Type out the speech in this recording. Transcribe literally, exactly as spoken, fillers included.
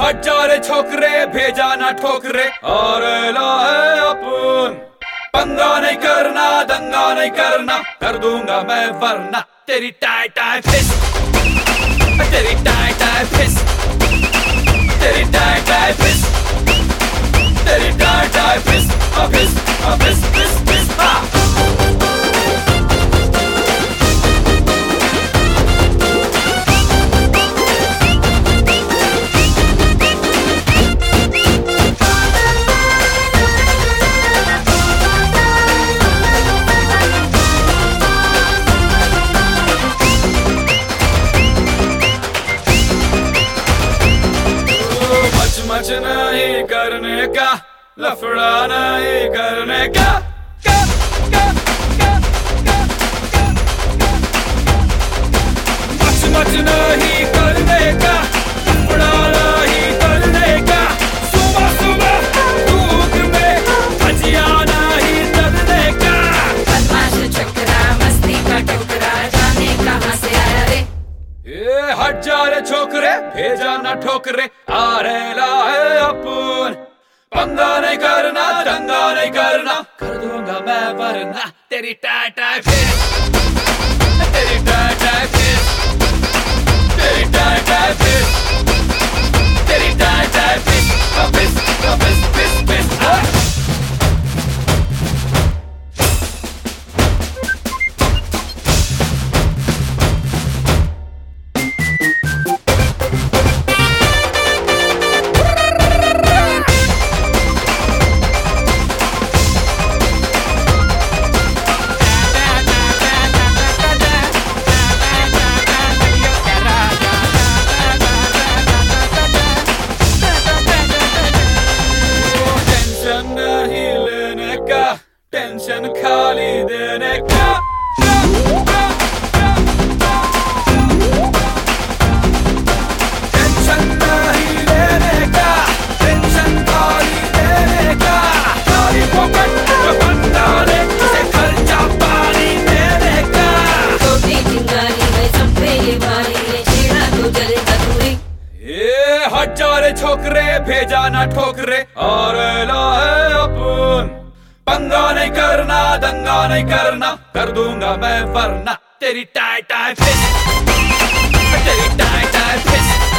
हट जा रे छोकरे, भेजा ना ठोकरे और ला है अपन। पंगा नहीं करना, दंगा नहीं करना, कर दूंगा मैं वरना तेरी टाई टाई फिस, तेरी टाई टाई फिस, तेरी टाई टाई फिस, तेरी टाई टाई फिस, फिस फिस फिस फिस हा। मच नहीं करने का, लफड़ा नहीं करने का, का, का, का, का, का, मच मच नहीं करने का, लफड़ा नहीं करने का, सुबह सुबह धूप में भजिया नहीं तलने का। बदमाश छोकरा, मस्ती का टोकरा, जाने कहां से आया रे। ये हट जा रे छोकरे, भेजा ना ठोकरे, आ रे ला है अपन। पंगा नहीं करना, दंगा नहीं करना, कर दूंगा मैं वरना तेरी टाई टाई फिस, तेरी टाई टाई फिस, तेरी टाई टाई फिस, तेरी टाई टाई फिस, फिस फिस फिस फिस हा। टेंशन खाली देने का, टेंशन नहीं लेने का, टेंशन खाली देने का, खाली पॉकेट बंदा रे, उसे खर्चा पानी देने का। छोटी चिंगारी में सब पे ये भारी है, छेड़ा तो जलेगा दूरी। ये हट जा रे छोकरे, भेजा ना ठोकरे और ला है अपन। पंगा नहीं करना, दंगा नहीं करना, कर दूंगा मैं वरना तेरी टाई टाई फिस, तेरी टाई टाई फिस।